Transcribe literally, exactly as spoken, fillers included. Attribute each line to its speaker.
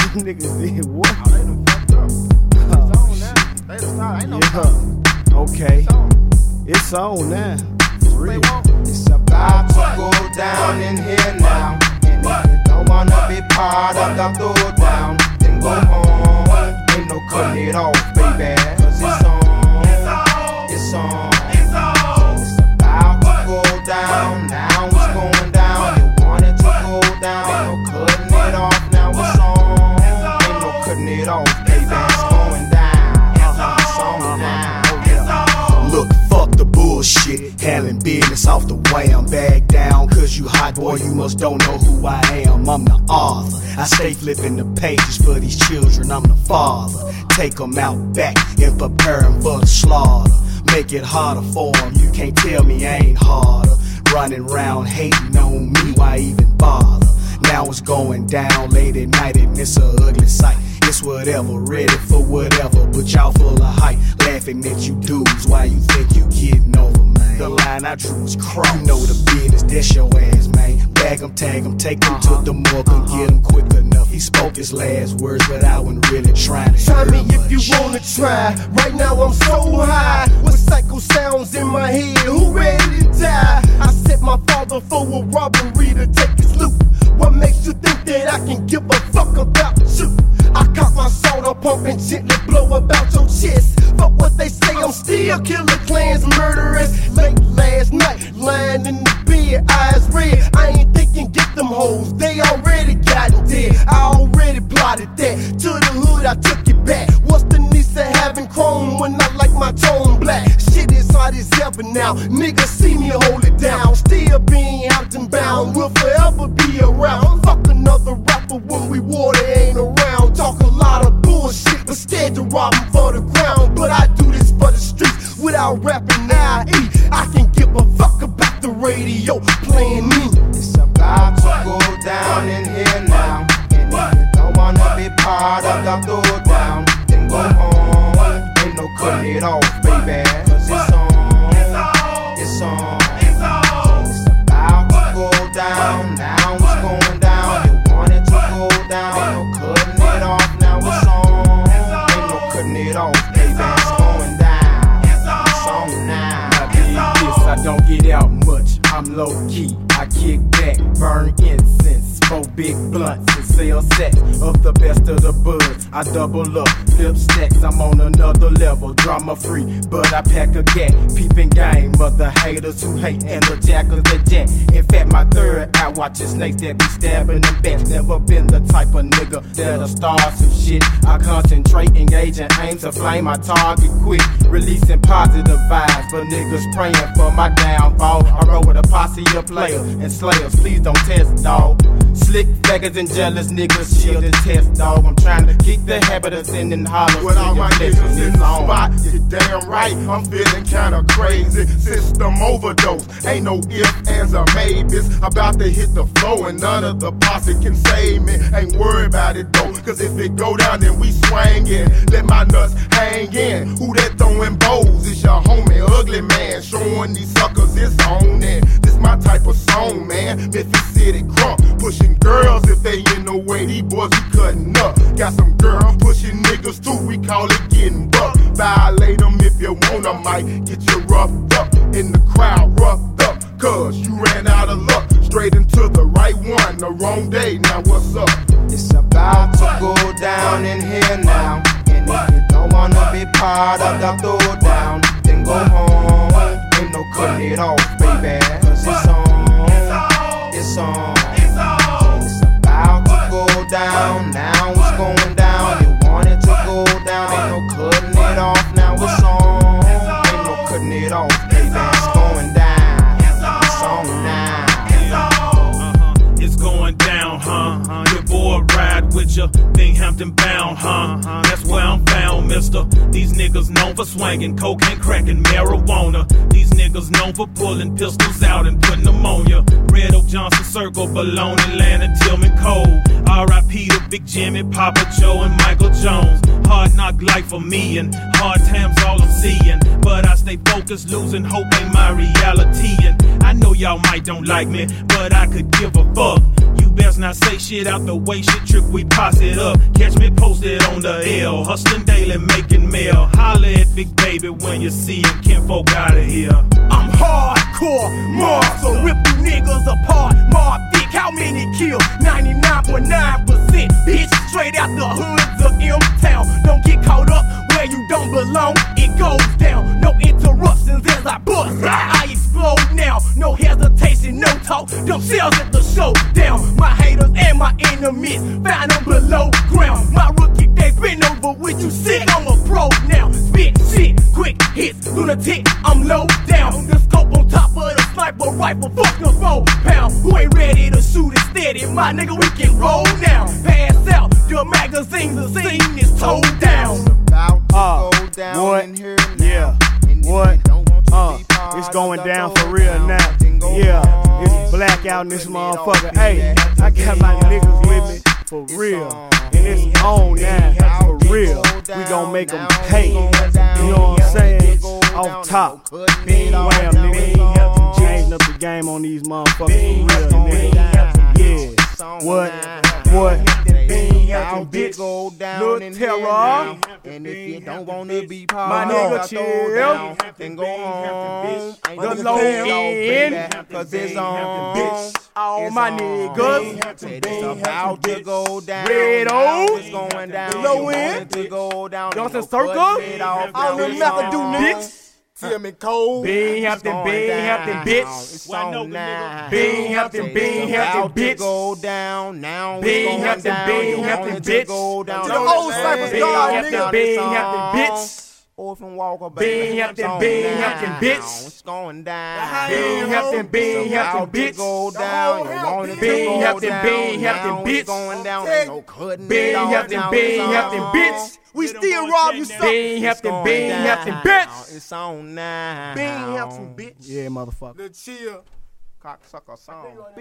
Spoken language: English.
Speaker 1: Niggas did what?
Speaker 2: Oh, they done fucked up. It's
Speaker 1: Oh,
Speaker 2: on now. They done started. Ain't no
Speaker 1: yeah. Okay.
Speaker 2: It's on.
Speaker 1: It's on now. It's
Speaker 2: They
Speaker 1: real.
Speaker 2: won't.
Speaker 3: It's about to go down in here now. And if you don't wanna be part of the throwdown, then go home. Ain't no cutting it off, baby. Cause it's on. It's on. It's about to go down. Now it's going down. You want it to go down. Ain't no cutting it off. Now it's on. Ain't no cutting it off, baby. It's going down. It's on now.
Speaker 4: Look, fuck the bullshit, handling business off the way. I'm back down, cause you hot boy, you must don't know who I am. I'm the author, I stay flipping the pages for these children. I'm the father, take them out back and prepare them for the slaughter. Make it harder for them, you can't tell me I ain't harder. Running around hating on me, why even bother? Now it's going down late at night and it's a ugly sight. It's whatever, ready for whatever, but y'all full of hype, laughing at you dudes. Why you think you getting over, man? The line I drew is cross. You know the business, that's your ass, man. Bag 'em, tag 'em, take 'em to the morgue and get 'em quick enough. He spoke his last words, but I wasn't really trying to
Speaker 5: Try
Speaker 4: hear
Speaker 5: me if
Speaker 4: much.
Speaker 5: you wanna try. Right now I'm so high, with psycho sounds in my head. Who ready to die? I set my father for a robbery to take his loot. What makes you think that I can give a fuck about you? I caught my soda pump and gently blow about your chest. Fuck what they say, I'm still killing clans, murderers. Late last night, lying in the bed, eyes red. I ain't thinking get them hoes, they already gotten dead. I already plotted that. To the hood, I took it back. What's the niece of having chrome when I like my tone black? Shit is hot as ever now. Niggas see me hold it down. Still being out and bound, will forever be around. Fuck another rapper when we water ain't around. Talk a lot of bullshit, but scared to rob 'em for the crown. But I do this for the streets. Without rapping, I eat. I can give a fuck about the radio playing me.
Speaker 3: It's about to go down in here now. And if you don't wanna be part of the throwdown, then go home. Ain't no cutting it off, baby. Cause it's on. It's on. It's about to go down. Now it's going down. You want it to go down. Ain't no cutting it off. Now it's on. Ain't no cutting it off, baby. It's going down. It's on now.
Speaker 1: I did this, I don't get out much. I'm low key, I kick back, burn incense, smoke big blunts, and sell sacks of the best of the buds. I double up, flip stacks, I'm on another level, drama free, but I pack a gat. Peeping game of the haters who hate and the jackals that jack. In fact, my third eye watching snakes that be stabbing them backs. Never been the type of nigga that'll start some shit. I concentrate, engage, and aim to flame my target quick, releasing positive vibes, but niggas praying for my downfall. I roll with a posse of players and slayers, please don't test, dawg. Slick beggars and jealous niggas, shield and test, dawg. I'm trying to kick the habit of sending hollers.
Speaker 2: With all my niggas in the spot, you're damn right, I'm feeling kinda crazy. System overdose, ain't no ifs, ands, or maybes. About to hit the flow and none of the posse can save me. Ain't worried about it though, cause if it go down then we swingin'. Let my nuts hang in. Who that throwing bows? It's your homie, ugly man, showing these suckers it's on it. This my type of song, man. Memphis City crunk, pushing girls if they in the way. These boys we cutting up. Got some girl pushing niggas too, we call it getting bucked. Violate them if you want, I might get you roughed up. In the crowd, roughed up, cause you ran out of luck. Straight into the right one, the wrong day, now what's up?
Speaker 3: It's about to go down in here now. And if you don't wanna be part of the throwdown, then go home. Ain't no cutting it off, baby. Cause it's on. It's on. It's about to go down. Now it's going down. You want it to go down. Ain't no cutting it off. Now it's on. Ain't no cutting it off, baby. It's going down. It's on now.
Speaker 6: Uh-huh. It's going down, huh? Your boy ride with ya, think Hampton bound, huh? That's where I'm found, mister. These niggas known for swinging cocaine, cracking marijuana. These niggas known for pulling pistols out and putting them on ya. Red Oak Johnson Circle, Baloney Land and Tillman Cole. R I P to Big Jimmy, Papa Joe and Michael Jones. Hard knock life for me and hard times all I'm seeing. But I stay focused, losing hope ain't my reality. And I know y'all might don't like me, but I could give a fuck. You best not say shit out the way, shit trick, we pass it up. Catch me posted on the L, hustling daily, making mail. Holla at Big Baby when you see him, kinfolk outta here.
Speaker 5: I'm hardcore, Mars, so rip you niggas apart. Mob Dick, how many kill? ninety-nine point nine percent, bitch, straight out the hoods of M-Town. Don't get caught up where you don't belong, it goes down. No interruptions as I bust, I explode now. No hesitation, no talk, them shells at the showdown. My haters and my enemies, find them below ground. My rookie days been over with, you sick, I'm a pro now. Spit shit, quick hits, lunatic, I'm low down. The scope on top of the sniper rifle, fuck the four pound. Who ain't ready to shoot it steady, my nigga, we can roll now. Pass out, the magazines, the scene is towed down.
Speaker 4: Uh, what? Yeah, what? Uh, it's going down for real now. Yeah, it's blackout in this motherfucker. Hey, I got my niggas with me for real. And it's on now, for real. We gon' make them pay. You know what I'm saying? Off top. Beam wham, nigga. Changing up the game on these motherfuckers for real, nigga. Yeah, what? What?
Speaker 3: Y'all bitch go down
Speaker 4: Lil
Speaker 3: in
Speaker 4: Terror.
Speaker 3: here now. And if you don't wanna be part
Speaker 4: My
Speaker 3: of
Speaker 4: nigga,
Speaker 3: it,
Speaker 4: chill.
Speaker 3: throw down and go home. Ain't
Speaker 4: The
Speaker 3: no
Speaker 4: low
Speaker 3: telling,
Speaker 4: end.
Speaker 3: baby, cause it's on.
Speaker 4: All
Speaker 3: It's
Speaker 4: my
Speaker 3: on.
Speaker 4: niggas.
Speaker 3: Said it's about to go down.
Speaker 4: Red
Speaker 3: Now
Speaker 4: O.
Speaker 3: it's going down.
Speaker 4: The low
Speaker 3: You want
Speaker 4: end.
Speaker 3: it to go down.
Speaker 4: Johnson
Speaker 3: Ain't no
Speaker 4: Circle.
Speaker 3: cutting it off.
Speaker 5: All
Speaker 3: Now
Speaker 5: them
Speaker 3: it's
Speaker 5: McAdoo
Speaker 3: on.
Speaker 5: niggas. Feel me cold.
Speaker 4: Bean Hampton,
Speaker 3: Going
Speaker 4: Bean
Speaker 3: down.
Speaker 4: Hampton, bitch.
Speaker 3: It's
Speaker 6: Well, I know
Speaker 3: on
Speaker 6: the
Speaker 3: now.
Speaker 6: nigga.
Speaker 4: Bean Hampton,
Speaker 3: Said
Speaker 4: Bean
Speaker 3: it's
Speaker 4: Hampton,
Speaker 3: about to
Speaker 4: bitch.
Speaker 3: go down. Now
Speaker 4: Bean
Speaker 3: it's going
Speaker 4: Hampton,
Speaker 3: down.
Speaker 4: Bean
Speaker 3: You want
Speaker 4: Hampton,
Speaker 3: it to
Speaker 4: bitch.
Speaker 3: go down.
Speaker 5: To the old Cypress
Speaker 4: Bean
Speaker 5: God,
Speaker 4: Hampton,
Speaker 5: nigga.
Speaker 4: Bean Hampton, bitch.
Speaker 3: Orphan Walker, baby.
Speaker 4: Bean Hampton,
Speaker 3: It's on
Speaker 4: Bean
Speaker 3: now.
Speaker 4: Hampton, bitch.
Speaker 3: It's going down.
Speaker 4: Bean Hampton, Bean
Speaker 3: It's
Speaker 4: Hampton,
Speaker 3: about to
Speaker 4: bitch.
Speaker 3: go down. You want it to
Speaker 4: Bean
Speaker 3: go
Speaker 4: Hampton,
Speaker 3: down.
Speaker 4: Bean Hampton,
Speaker 3: Now
Speaker 4: bitch.
Speaker 3: it's going down. Ain't no cutting it
Speaker 4: Bean
Speaker 3: off.
Speaker 4: Hampton,
Speaker 3: Now
Speaker 4: Bean
Speaker 3: it's
Speaker 4: Hampton,
Speaker 3: on.
Speaker 4: bitch.
Speaker 5: We still rob you, sucker.
Speaker 4: Bean Hampton,
Speaker 3: Going
Speaker 4: Bean
Speaker 3: down.
Speaker 4: Hampton, bitch.
Speaker 3: It's on now.
Speaker 5: Bean Hampton, bitch.
Speaker 4: Yeah, motherfucker.
Speaker 5: The chill.
Speaker 3: Cocksucker song.